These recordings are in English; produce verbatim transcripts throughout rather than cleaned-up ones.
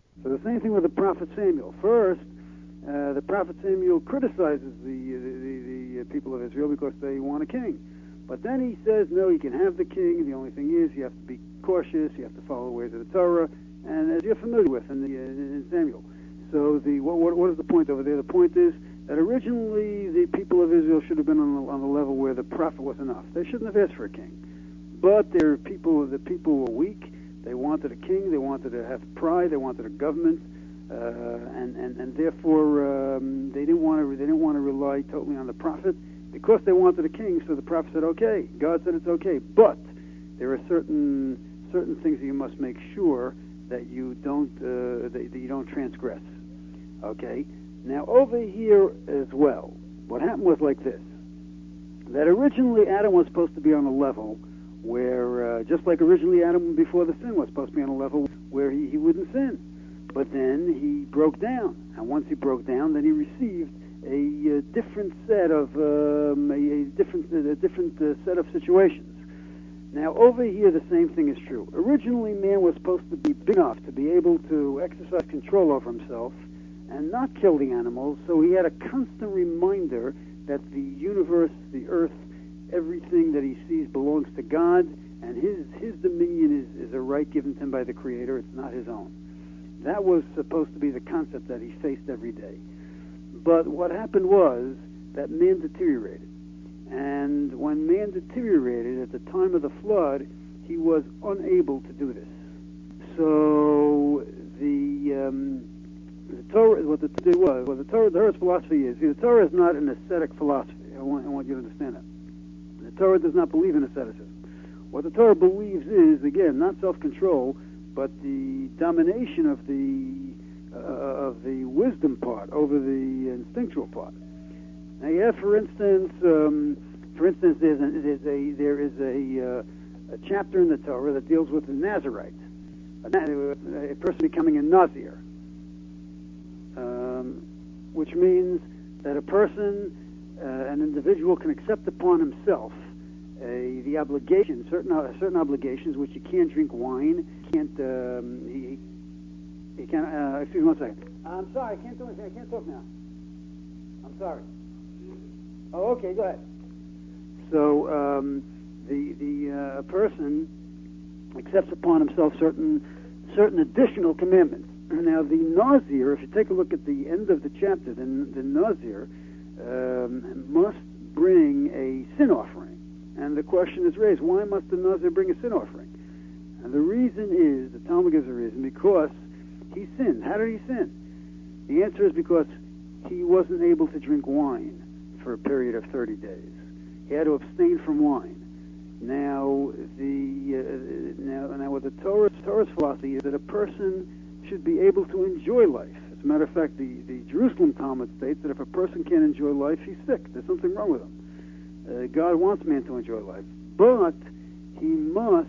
So the same thing with the prophet Samuel. First, uh, the prophet Samuel criticizes the, the, the, the people of Israel because they want a king. But then he says, no, you can have the king. The only thing is you have to be cautious. You have to follow the ways of the Torah. And as you're familiar with in, the, in Samuel. So the what, what, what is the point over there? The point is that originally the people of Israel should have been on the, on the level where the prophet was enough. They shouldn't have asked for a king. But their people, the people were weak. They wanted a king. They wanted to have pride. They wanted a government, uh, and, and and therefore um, they didn't want to. They didn't want to rely totally on the prophet because they wanted a king. So the prophet said, "Okay." God said it's okay, but there are certain certain things that you must make sure that you don't uh, that, that you don't transgress. Okay. Now over here as well, what happened was like this: that originally Adam was supposed to be on a level where, uh, just like originally Adam before the sin was supposed to be on a level where he, he wouldn't sin. But then he broke down. And once he broke down, then he received a, uh different set of, um, a, a different, a different uh, set of situations. Now over here the same thing is true. Originally man was supposed to be big enough to be able to exercise control over himself and not kill the animals, so he had a constant reminder that the universe, the earth, everything that he sees belongs to God, and his his dominion is, is a right given to him by the Creator. It's not his own. That was supposed to be the concept that he faced every day. But what happened was that man deteriorated. And when man deteriorated at the time of the flood, he was unable to do this. So the um, the Torah, what the Torah was, what the Torah, the Torah's philosophy is, see, the Torah is not an ascetic philosophy. I want, I want you to understand that. The Torah does not believe in asceticism. What the Torah believes is, again, not self-control, but the domination of the uh, of the wisdom part over the instinctual part. Now, you have, for instance, um, for instance, there's a, there's a there is a, uh, a chapter in the Torah that deals with the Nazarite, a, a person becoming a Nazir, um, which means that a person. Uh, an individual can accept upon himself uh, the obligation, certain uh, certain obligations, which he can't drink wine, can't um, he he can't. Uh, excuse me one second. I'm sorry, I can't do anything. I can't talk now. I'm sorry. Oh, okay, go ahead. So um, the the uh, person accepts upon himself certain certain additional commandments. Now the Nazir, if you take a look at the end of the chapter, the, the Nazir. Um, must bring a sin offering. And the question is raised, why must the Nazir bring a sin offering? And the reason is, the Talmud gives a reason, because he sinned. How did he sin? The answer is because he wasn't able to drink wine for a period of thirty days. He had to abstain from wine. Now, the uh, now, now what the Torah, Torah's philosophy is that a person should be able to enjoy life. As a matter of fact, the, the Jerusalem Talmud states that if a person can't enjoy life, he's sick. There's something wrong with him. Uh, God wants man to enjoy life. But he must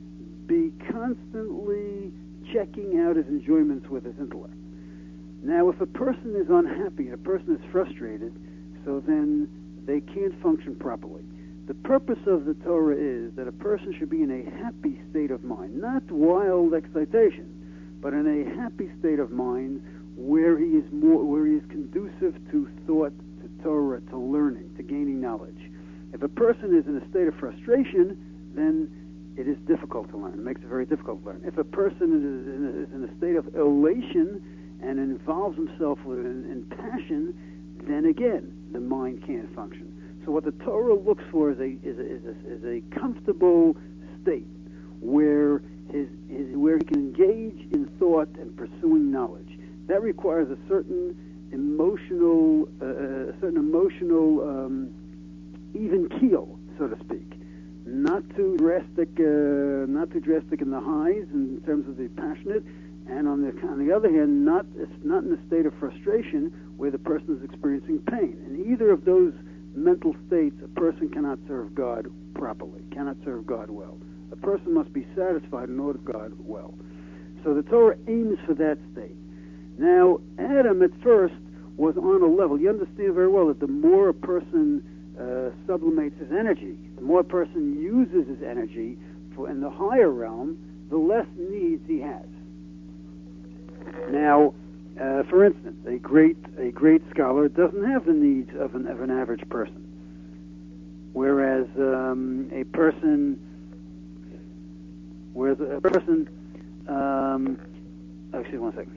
be constantly checking out his enjoyments with his intellect. Now, if a person is unhappy, a person is frustrated, so then they can't function properly. The purpose of the Torah is that a person should be in a happy state of mind, not wild excitation, but in a happy state of mind where he is more, where he is conducive to thought, to Torah, to learning, to gaining knowledge. If a person is in a state of frustration, then it is difficult to learn. It makes it very difficult to learn. If a person is in a, is in a state of elation and involves himself in, in passion, then again, the mind can't function. So what the Torah looks for is a is a, is a, is a comfortable state where his, his where he can engage in thought and pursuing knowledge. That requires a certain emotional, uh, a certain emotional um, even keel, so to speak. Not too drastic, uh, not too drastic in the highs in terms of the passionate, and on the on the other hand, not it's not in a state of frustration where the person is experiencing pain. In either of those mental states, a person cannot serve God properly, cannot serve God well. A person must be satisfied in order to serve God well. So the Torah aims for that state. Now, Adam at first was on a level. You understand very well that the more a person uh, sublimates his energy, the more a person uses his energy for in the higher realm, the less needs he has. Now, uh, for instance, a great a great scholar doesn't have the needs of an of an average person, whereas um, a person, whereas a person, um, excuse me one second.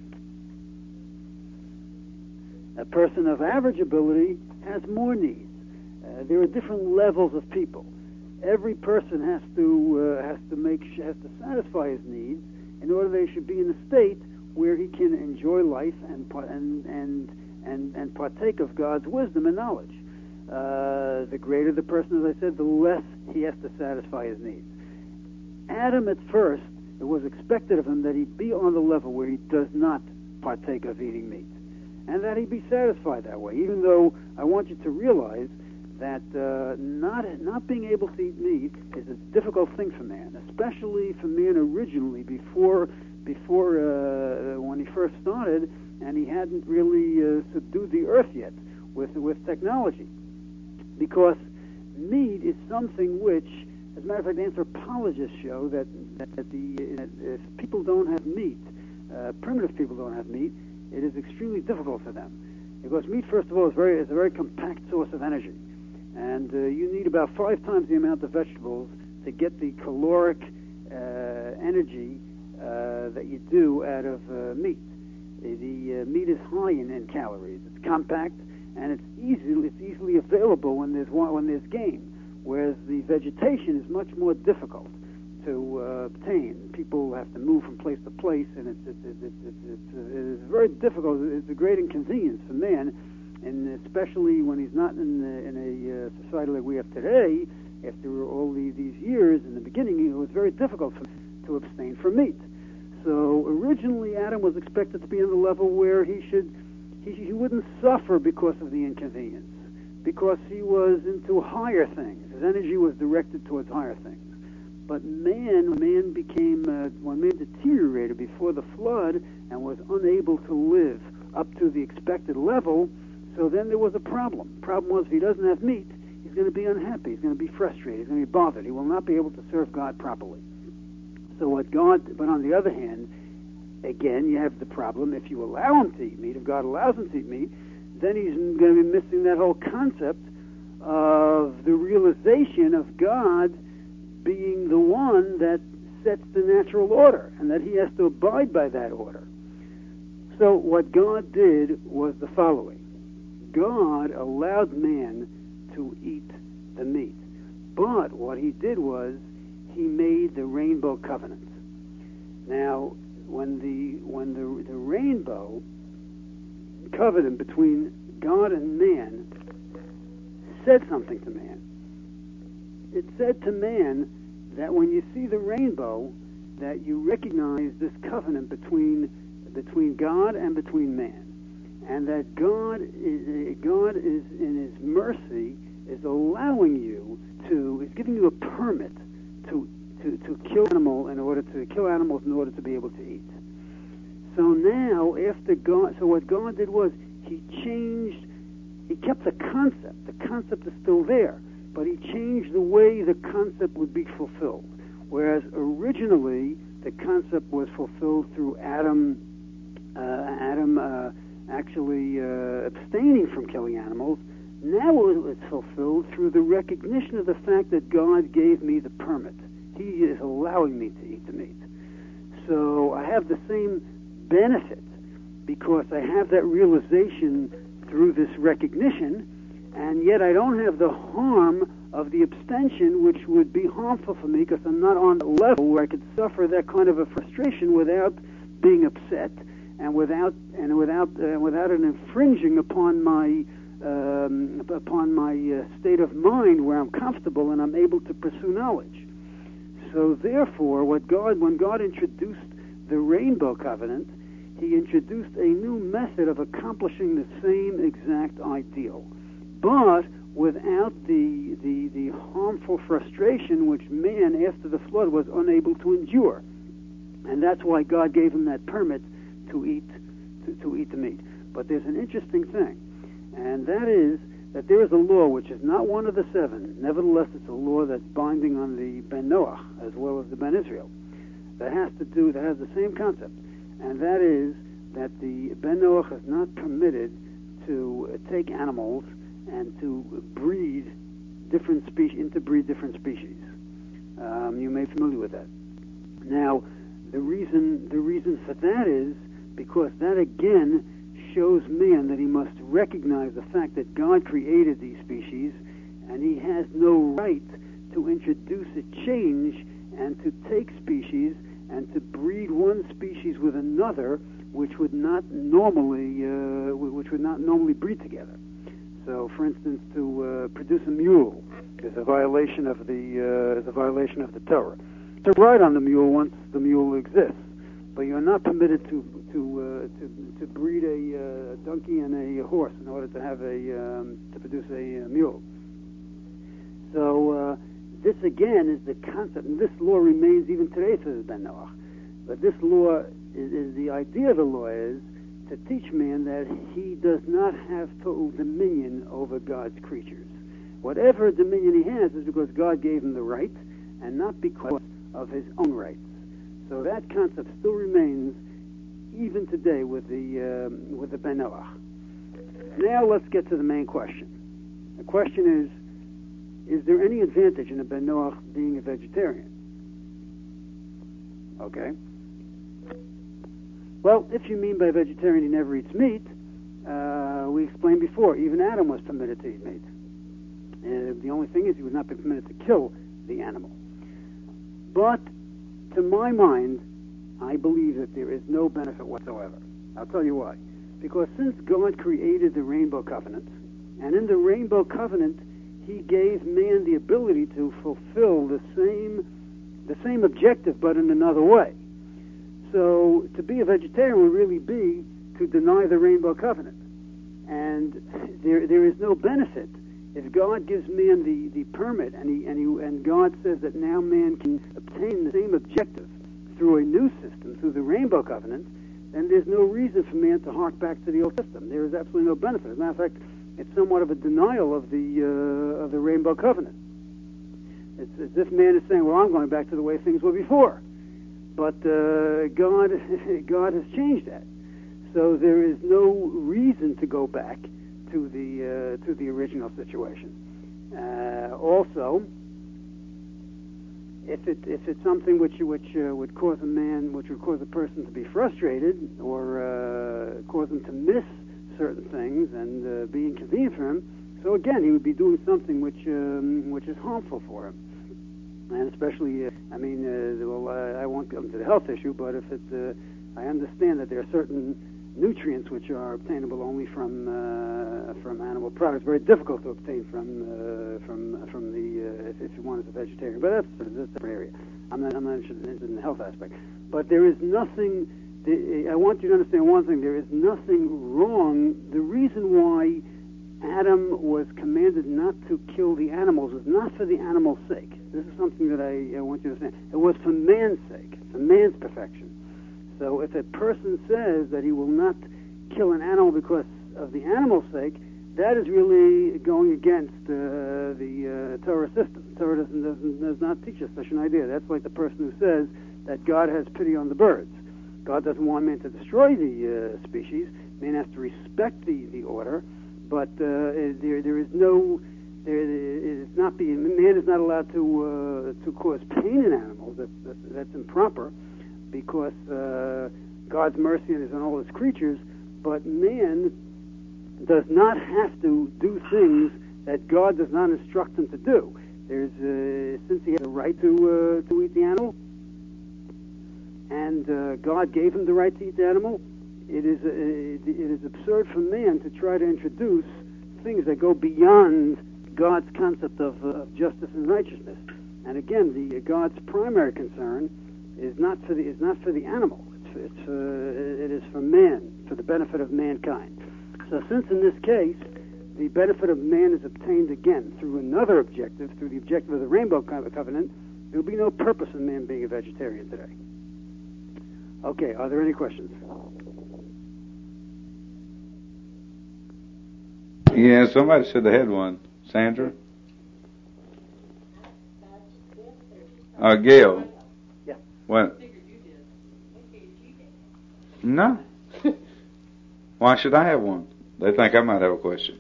A person of average ability has more needs. Uh, there are different levels of people. Every person has to uh, has to make has to satisfy his needs in order they should be in a state where he can enjoy life and and and and, and partake of God's wisdom and knowledge. Uh, the greater the person, as I said, the less he has to satisfy his needs. Adam, at first, it was expected of him that he be on the level where he does not partake of eating meat, and that he be satisfied that way, even though I want you to realize that uh, not not being able to eat meat is a difficult thing for man, especially for man originally, before before uh, when he first started, and he hadn't really uh, subdued the earth yet with with technology, because meat is something which, as a matter of fact, anthropologists show that that, that the that if people don't have meat, uh, primitive people don't have meat, it is extremely difficult for them, because meat, first of all, is very is a very compact source of energy. And uh, you need about five times the amount of vegetables to get the caloric uh, energy uh, that you do out of uh, meat. The, the uh, meat is high in, in calories. It's compact, and it's easily it's easily available when there's when there's game. Whereas the vegetation is much more difficult to uh, obtain. People have to move from place to place, and it's it's it's it's, it's, it's, it's very difficult. It's a great inconvenience for man. And especially when he's not in, the, in a uh, society like we have today, after all the, these years, in the beginning, it was very difficult for him to abstain from meat. So originally, Adam was expected to be on the level where he should he, he wouldn't suffer because of the inconvenience, because he was into higher things. His energy was directed towards higher things. But man, man became uh, when man deteriorated before the flood and was unable to live up to the expected level. So then there was a problem. The problem was if he doesn't have meat, he's going to be unhappy. He's going to be frustrated. He's going to be bothered. He will not be able to serve God properly. So what God, but on the other hand, again, you have the problem. If you allow him to eat meat, if God allows him to eat meat, then he's going to be missing that whole concept of the realization of God being the one that sets the natural order, and that he has to abide by that order. So what God did was the following. God allowed man to eat the meat. But what he did was he made the rainbow covenant. Now, when the when the, the rainbow covenant between God and man said something to man, it said to man that when you see the rainbow, that you recognize this covenant between between God and between man. And that God is, God is, in His mercy, is allowing you to, is giving you a permit to, to, to kill animal in order to kill animals in order to be able to eat. So now, after God, so what God did was He changed. He kept the concept. The concept is still there, but He changed the way the concept would be fulfilled. Whereas originally the concept was fulfilled through Adam. Uh, Adam. Uh, actually uh, abstaining from killing animals, now it's fulfilled through the recognition of the fact that God gave me the permit. He is allowing me to eat the meat. So I have the same benefit because I have that realization through this recognition, and yet I don't have the harm of the abstention, which would be harmful for me because I'm not on the level where I could suffer that kind of a frustration without being upset and without and without uh, without it infringing upon my um, upon my uh, state of mind where I'm comfortable and I'm able to pursue knowledge. So therefore, what God when God introduced the rainbow covenant, He introduced a new method of accomplishing the same exact ideal, but without the the the harmful frustration which man after the flood was unable to endure, and that's why God gave him that permit to eat to, to eat the meat. But there's an interesting thing, and that is that there is a law which is not one of the seven. Nevertheless, it's a law that's binding on the Ben Noach as well as the Ben Israel. That has to do that has the same concept, and that is that the Ben Noach is not permitted to uh, take animals and to breed different species, interbreed different species. Um, you may be familiar with that. Now, the reason the reason for that is because that again shows man that he must recognize the fact that God created these species, and he has no right to introduce a change and to take species and to breed one species with another, which would not normally uh, which would not normally breed together. So, for instance, to uh, produce a mule is a violation of the uh, is a violation of the Torah. To ride on the mule once the mule exists, but you're not permitted to to uh, to, to breed a uh, donkey and a horse in order to have a um, to produce a uh, mule. So uh, this again is the concept, and this law remains even today for Ben Noach. But this law is, is the idea of the law is to teach man that he does not have total dominion over God's creatures. Whatever dominion he has is because God gave him the right, and not because of his own rights. So that concept still remains even today with the um, with the Ben Noach. Now let's get to the main question. The question is: is there any advantage in a Ben Noach being a vegetarian? Okay. Well, if you mean by vegetarian he never eats meat, uh, we explained before, even Adam was permitted to eat meat. Uh, the only thing is he would not be permitted to kill the animal. But, to my mind, I believe that there is no benefit whatsoever. I'll tell you why. Because since God created the Rainbow Covenant, and in the Rainbow Covenant he gave man the ability to fulfill the same, the same objective but in another way. So to be a vegetarian would really be to deny the Rainbow Covenant. And there there is no benefit. If God gives man the, the permit and he, and he and God says that now man can obtain the same objective through a new system, through the Rainbow Covenant, then there's no reason for man to hark back to the old system. There is absolutely no benefit. As a matter of fact, it's somewhat of a denial of the uh, of the Rainbow Covenant. It's as if man is saying, well, I'm going back to the way things were before. But uh, God, God has changed that. So there is no reason to go back to the uh, to the original situation. Uh, also, if it if it's something which which uh, would cause a man, which would cause a person to be frustrated or uh, cause him to miss certain things and uh, be inconvenient for him, so again he would be doing something which um, which is harmful for him. And especially, uh, I mean, uh, well, uh, I won't go into the health issue, but if it, uh, I understand that there are certain nutrients which are obtainable only from uh, from animal products. Very difficult to obtain from uh, from from the uh, if, if you want as a vegetarian. But that's, that's a different area. I'm not I'm not interested in the health aspect. But there is nothing. The, I want you to understand one thing. There is nothing wrong. The reason why Adam was commanded not to kill the animals was not for the animal's sake. This is something that I, I want you to understand. It was for man's sake, for man's perfection. So if a person says that he will not kill an animal because of the animal's sake, that is really going against uh, the uh, Torah system. Torah doesn't, doesn't, does not teach us such an idea. That's like the person who says that God has pity on the birds. God doesn't want man to destroy the uh, species. Man has to respect the, the order, but uh, there there is no... There is not being, man is not allowed to uh, to cause pain in animals. That's, that's, that's improper, because uh, God's mercy is on all His creatures. But man does not have to do things that God does not instruct him to do. There's uh, since he has a right to uh, to eat the animal, and uh, God gave him the right to eat the animal. It is uh, it is absurd for man to try to introduce things that go beyond God's concept of, uh, of justice and righteousness. And again, the uh, God's primary concern is not for the is not for the animal. It's it's uh, it is for man, for the benefit of mankind. So, since in this case the benefit of man is obtained again through another objective, through the objective of the Rainbow Covenant, there will be no purpose in man being a vegetarian today. Okay, are there any questions? Yeah, somebody said they had one. Sandra? Uh, Gail? Yeah. What? No. Why should I have one? They think I might have a question.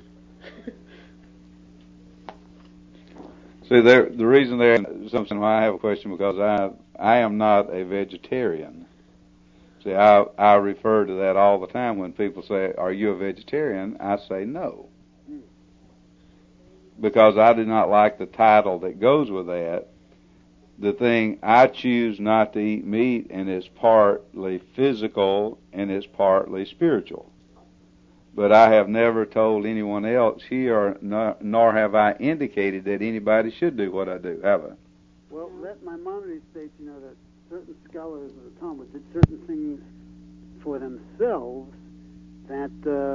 See, the reason there's something why I have a question because I I am not a vegetarian. See, I I refer to that all the time when people say, "Are you a vegetarian?" I say no, because I do not like the title that goes with that. The thing, I choose not to eat meat, and it's partly physical and it's partly spiritual. But I have never told anyone else here, nor, nor have I indicated that anybody should do what I do, have I? Well, that Maimonides states, you know, that certain scholars of the Talmud did certain things for themselves that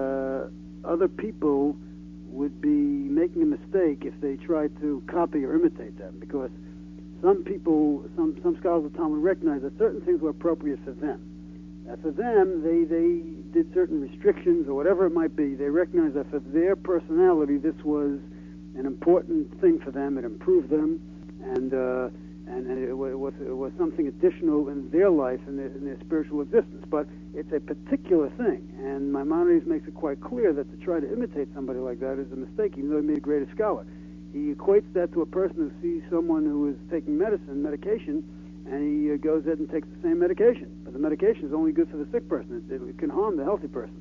uh, other people would be making a mistake if they tried to copy or imitate them, because some people, some some scholars of the Talmud recognize that certain things were appropriate for them. Now, for them, they they did certain restrictions or whatever it might be. They recognized that for their personality, this was an important thing for them. It improved them, and uh, and, and it, was it was something additional in their life and their, in their spiritual existence. But it's a particular thing, and Maimonides makes it quite clear that to try to imitate somebody like that is a mistake, even though he made a great scholar. He equates that to a person who sees someone who is taking medicine, medication, and he uh, goes ahead and takes the same medication. But the medication is only good for the sick person. It, it can harm the healthy person.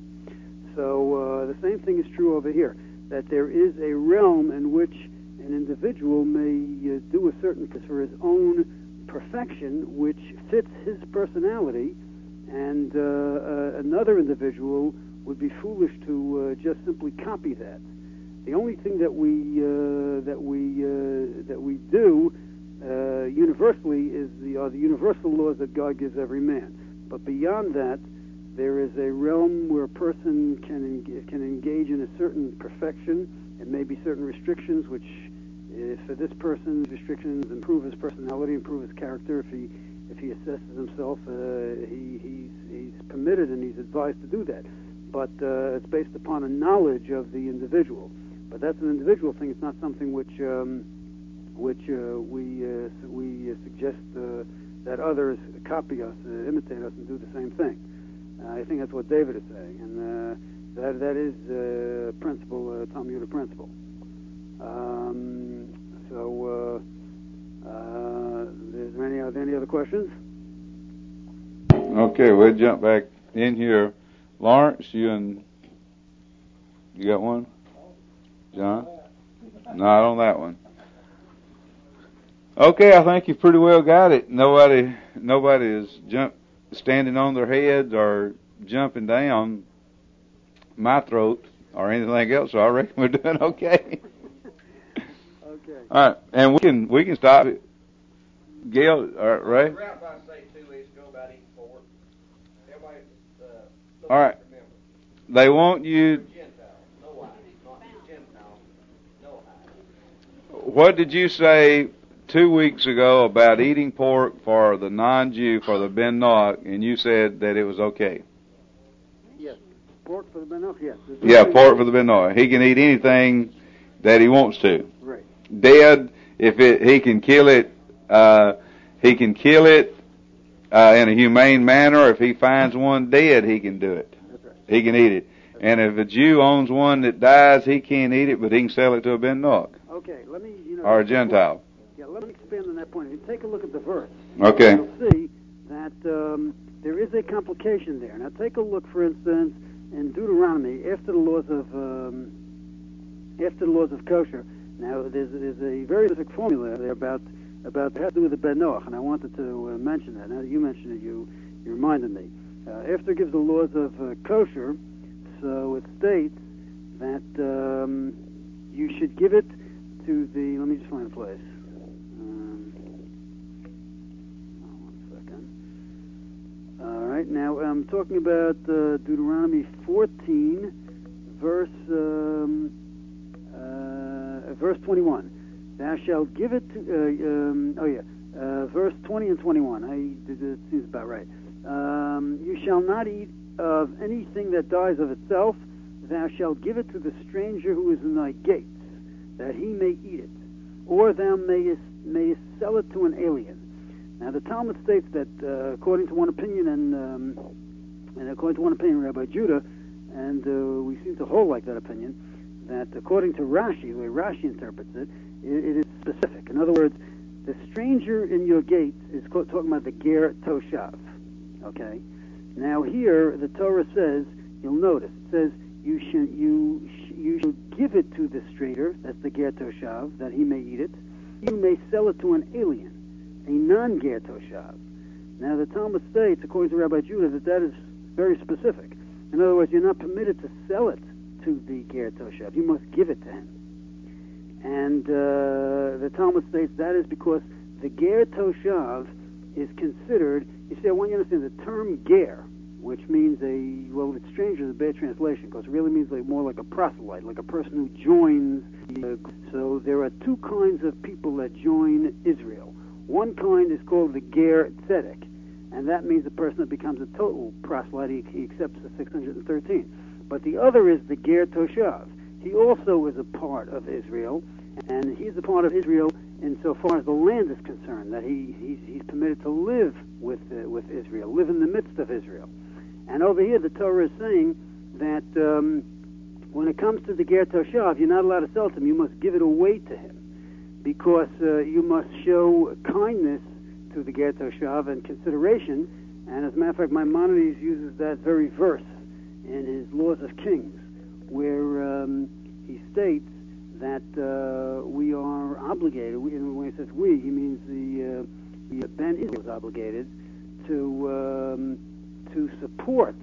So uh, the same thing is true over here, that there is a realm in which an individual may uh, do a certain for his own perfection, which fits his personality, and uh, uh, another individual would be foolish to uh, just simply copy that. The only thing that we uh, that we uh, that we do uh, universally is the are the universal laws that God gives every man. But beyond that, there is a realm where a person can en- can engage in a certain perfection, and maybe certain restrictions, which if for this person's restrictions improve his personality, improve his character. If he if he assesses himself, uh, he he's he's permitted and he's advised to do that. But uh, it's based upon a knowledge of the individual. But that's an individual thing. It's not something which um, which uh, we uh, we uh, suggest uh, that others copy us, uh, imitate us, and do the same thing. Uh, I think that's what David is saying, and uh, that that is uh, principle, uh, Talmudic principle. Um, so, uh, uh, is there any are there any other questions? Okay, we'll jump back in here. Lawrence, you and you got one? John? Not on that one. Okay, I think you pretty well got it. Nobody, nobody is jump, standing on their heads or jumping down my throat or anything else. So I reckon we're doing okay. Okay. All right, and we can we can stop it. Gail, uh, Ray. All right. They want you. What did you say two weeks ago about eating pork for the non-Jew, for the Ben Noach, and you said that it was okay? Yes. Pork for the Ben Noach, yes. Yeah, pork for the Ben Noach. He can eat anything that he wants to. Right. Dead, if it, he can kill it, uh, he can kill it uh, in a humane manner. If he finds one dead, he can do it. That's right. He can eat it. That's and if a Jew owns one that dies, he can't eat it, but he can sell it to a Ben Noach. Okay, let me, you know... Or a Gentile. Yeah, let me expand on that point. If you take a look at the verse, okay, you'll see that um, there is a complication there. Now, take a look, for instance, in Deuteronomy, after the laws of um, after the laws of kosher. Now, there's, there's a very specific formula there about about it has to do with the Ben Noach, and I wanted to uh, mention that. Now that you mentioned it, you you reminded me. Uh, after it gives the laws of uh, kosher, so it states that um, you should give it to the. Let me just find a place. Um, oh, one second. All right, now I'm talking about uh, Deuteronomy fourteen, verse um, uh, verse twenty-one. Thou shalt give it to. Uh, um, oh yeah, uh, verse twenty and twenty-one. I it seems about right. Um, you shall not eat of anything that dies of itself. Thou shalt give it to the stranger who is in thy gates, that he may eat it, or thou mayest, mayest sell it to an alien. Now, the Talmud states that, uh, according to one opinion, and um, And according to one opinion, Rabbi Judah, and uh, we seem to hold like that opinion, that according to Rashi, the way Rashi interprets it, it, it is specific. In other words, the stranger in your gate is talking about the ger toshav. Okay? Now here, the Torah says, you'll notice, it says, you should, you, you should give it to the stranger, that's the ger toshav, that he may eat it. You may sell it to an alien, a non-ger toshav. Now the Talmud states, according to Rabbi Judah, that that is very specific. In other words, you're not permitted to sell it to the ger toshav. You must give it to him. And uh, the Talmud states that is because the ger toshav is considered, you see, I want you to understand the term ger, which means a, well, it's strange, it's a bad translation, because it really means like more like a proselyte, like a person who joins. Uh, so there are two kinds of people that join Israel. One kind is called the ger tzedek, and that means the person that becomes a total proselyte, he, he accepts the six hundred thirteen. But the other is the ger toshav. He also is a part of Israel, and he's a part of Israel insofar as the land is concerned, that he, he's, he's permitted to live with, uh, with Israel, live in the midst of Israel. And over here the Torah is saying that um, when it comes to the ger toshav, you're not allowed to sell to him, you must give it away to him, because uh, you must show kindness to the ger toshav and consideration. And as a matter of fact, Maimonides uses that very verse in his Laws of Kings, where um, he states that uh, we are obligated, we, and when he says we, he means the, uh, the Ben Israel is obligated to um, to support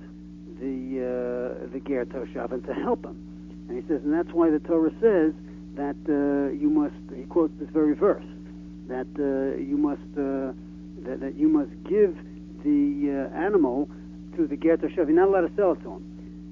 the uh, the ger toshav and to help him. And he says, and that's why the Torah says that uh, you must, he quotes this very verse, that uh, you must uh, that, that you must give the uh, animal to the ger toshav. You're not allowed to sell it to him.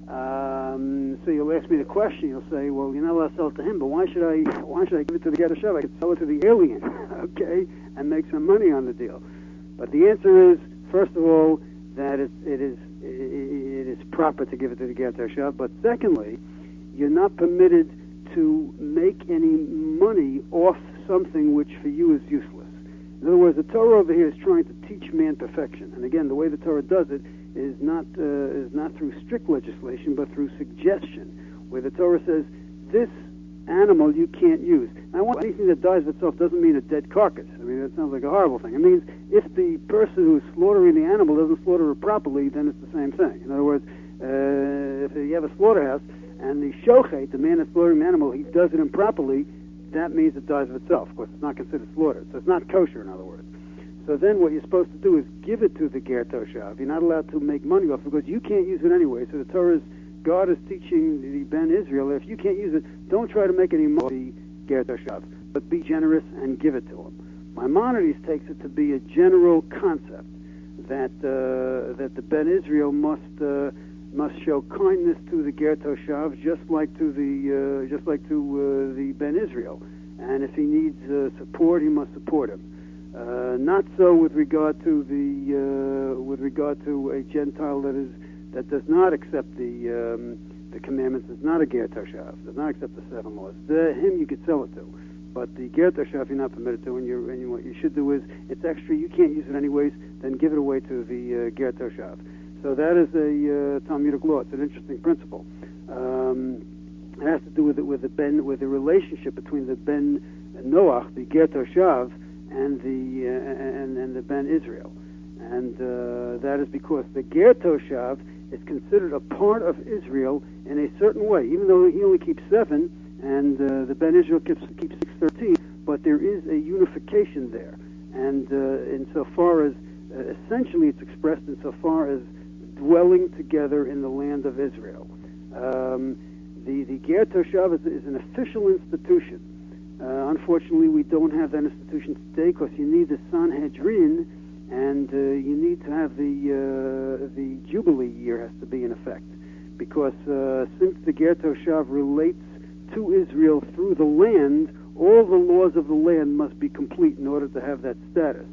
Um, so you'll ask me the question. You'll say, "Well, you're not allowed to sell it to him, but why should I? Why should I give it to the ger toshav? I could sell it to the alien, okay, and make some money on the deal." But the answer is, first of all, that it, it is it, it is proper to give it to the ger toshav. But secondly, you're not permitted to make any money off something which for you is useless. In other words, the Torah over here is trying to teach man perfection. And again, the way the Torah does it is not uh, is not through strict legislation, but through suggestion, where the Torah says, this animal you can't use. Now, anything that dies of itself doesn't mean a dead carcass. I mean, that sounds like a horrible thing. It means if the person who's slaughtering the animal doesn't slaughter it properly, then it's the same thing. In other words, uh, if you have a slaughterhouse, and the shochet, the man that's slaughtering the animal, he does it improperly, that means it dies of itself. Of course, it's not considered slaughtered. So it's not kosher, in other words. So then what you're supposed to do is give it to the ger toshav. You're not allowed to make money off it because you can't use it anyway. So the Torah is, God is teaching the Ben Israel, if you can't use it, don't try to make any money off the ger toshav, but be generous and give it to him. Maimonides takes it to be a general concept that uh, that the Ben Israel must uh, must show kindness to the ger toshav, just like to the uh, just like to uh, the Ben Israel, and if he needs uh, support, he must support him. Uh, not so with regard to the uh, with regard to a Gentile that is that does not accept the um, the commandments, is not a ger toshav, does not accept the seven laws. The, him you could sell it to, but the ger toshav you're not permitted to. And, you're, and you, what you should do is, it's extra, you can't use it anyways, then give it away to the uh, ger toshav. So that is a uh, Talmudic law. It's an interesting principle. Um, it has to do with it, with the ben, with the relationship between the Ben Noach, the ger toshav, and the uh, and, and the Ben Israel, and uh, that is because the ger toshav is considered a part of Israel in a certain way, even though he only keeps seven, and uh, the Ben Israel keeps keeps six thirteen. But there is a unification there, and uh, insofar as uh, essentially it's expressed insofar as dwelling together in the land of Israel. Um, the the ger toshav is, is an official institution. Uh, unfortunately, we don't have that institution today because you need the Sanhedrin, and uh, you need to have the uh, the Jubilee year has to be in effect, because uh, since the ger toshav relates to Israel through the land, all the laws of the land must be complete in order to have that status.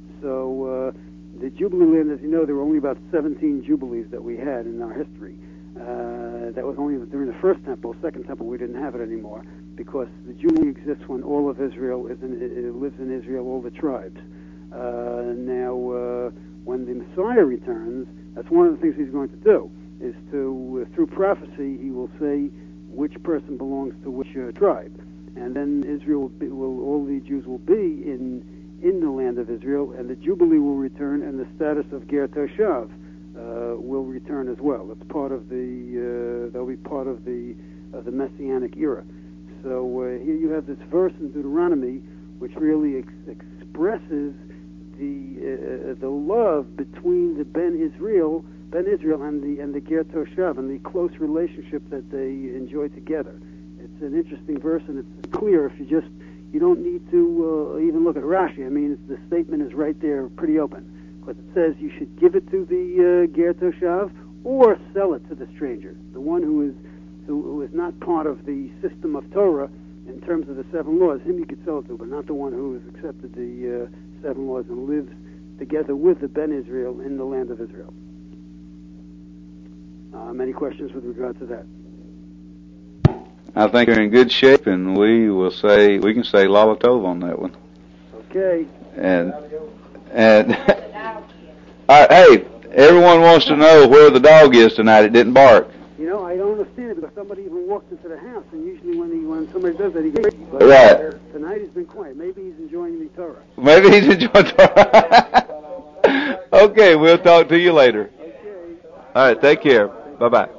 So uh, the Jubilee land, as you know, there were only about seventeen Jubilees that we had in our history. Uh, that was only during the first temple. Second temple, we didn't have it anymore, because the Jubilee exists when all of Israel is in, it lives in Israel, all the tribes. Uh, now, uh, when the Messiah returns, That's one of the things he's going to do, is to, uh, through prophecy, he will say which person belongs to which uh, tribe. And then Israel will, be, will, all the Jews will be in in the land of Israel, and the Jubilee will return, and the status of Ger Toshav uh, will return as well. It's part of the, uh, that'll be part of the, of the Messianic era. So uh, here you have this verse in Deuteronomy which really ex- expresses the uh, the love between the Ben Israel, Ben Israel and the and the Ger Toshav, and the close relationship that they enjoy together. It's an interesting verse, and it's clear if you just you don't need to uh, even look at Rashi. I mean, it's, the statement is right there, pretty open, because it says you should give it to the uh, Ger Toshav or sell it to the stranger, the one who is who, who is not part of the system of Torah in terms of the seven laws. Him you could sell it to, but not the one who has accepted the uh, seven laws and lives together with the Ben Israel in the land of Israel. Um, any questions with regard to that? I think you're in good shape, and we will say we can say Lala Tov on that one. Okay. And and all right, hey, everyone wants to know where the dog is tonight. It didn't bark. You know, I don't understand it because somebody even walked into the house, and usually when he when somebody does that, he goes. But right. Tonight he's been quiet. Maybe he's enjoying the Torah. Maybe he's enjoying Torah. Okay, we'll talk to you later. Okay. All right, take care. Bye bye.